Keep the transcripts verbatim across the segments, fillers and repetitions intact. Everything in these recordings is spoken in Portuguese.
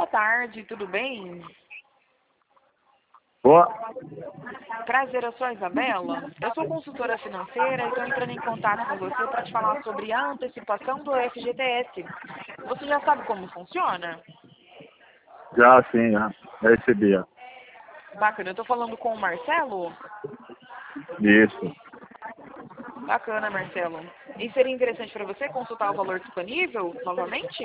boa tarde, tudo bem? Boa. Prazer, eu sou a Isabela. Eu sou consultora financeira e estou entrando em contato com você para te falar sobre a antecipação do F G T S. Você já sabe como funciona? Já sim, já. Já recebi, já. Bacana, eu estou falando com o Marcelo? Isso. Bacana, Marcelo. E seria interessante para você consultar o valor disponível novamente?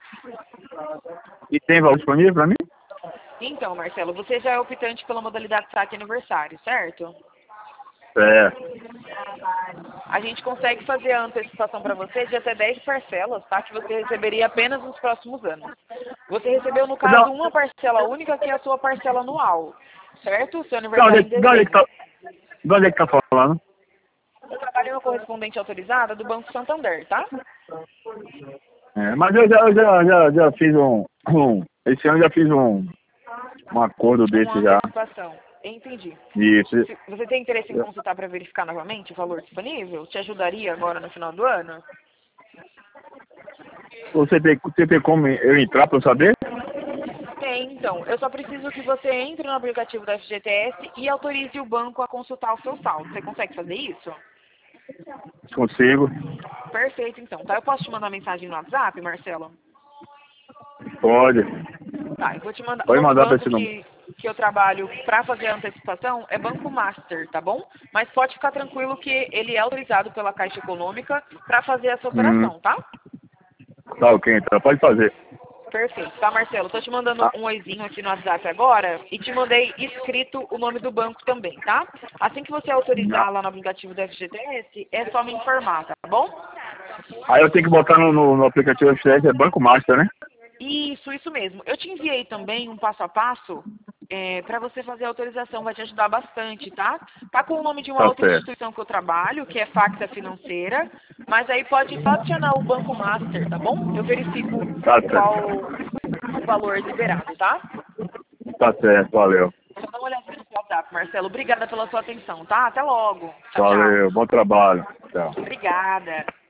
E tem valor disponível para mim? Então, Marcelo, você já é optante pela modalidade saque aniversário, certo? É. A gente consegue fazer a antecipação para você de até dez parcelas, tá? Que você receberia apenas nos próximos anos. Você recebeu, no caso, Não, uma parcela única, que é a sua parcela anual, certo? Seu de onde, aniversário é- em de onde é que dezembro. tá, de onde é que tá falando? Eu trabalho em uma correspondente autorizada do Banco Santander, tá? É, mas eu já, eu já, já, já fiz um, um. Esse ano eu já fiz um, um acordo Uma desse já. antecipação. Entendi. Isso. Se você tem interesse em consultar para verificar novamente o valor disponível? Te ajudaria agora no final do ano? Você tem, você tem como eu entrar para eu saber? Tem, então. Eu só preciso que você entre no aplicativo da F G T S e autorize o banco a consultar o seu saldo. Você consegue fazer isso? Consigo. Perfeito, então. Tá, eu posso te mandar mensagem no WhatsApp, Marcelo? Pode. Tá, eu vou te mandar. O Pode nome do mandar para banco esse número. que, que eu trabalho para fazer a antecipação é Banco Master, tá bom? Mas pode ficar tranquilo que ele é autorizado pela Caixa Econômica para fazer essa Hum, operação, tá? tá ok, então. Pode fazer. Perfeito. Tá, Marcelo? Tô te mandando Ah, um oizinho aqui no WhatsApp agora e te mandei escrito o nome do banco também, tá? Assim que você ah. autorizar lá no aplicativo da F G T S, é só me informar, tá bom? Aí eu tenho que botar no, no, no aplicativo F T S, é Banco Master, né? Isso, isso mesmo. Eu te enviei também um passo a passo para você fazer a autorização, vai te ajudar bastante, tá? Tá com o nome de uma Tá outra certo. instituição que eu trabalho, que é Facta Financeira, mas aí pode só adicionar o Banco Master, tá bom? Eu verifico Tá qual certo. o valor liberado, tá? Tá certo, valeu. Só dá uma olhadinha no seu WhatsApp, Marcelo. Obrigada pela sua atenção, tá? Até logo. Tchau, tchau. Valeu, bom trabalho. Tchau. Obrigada.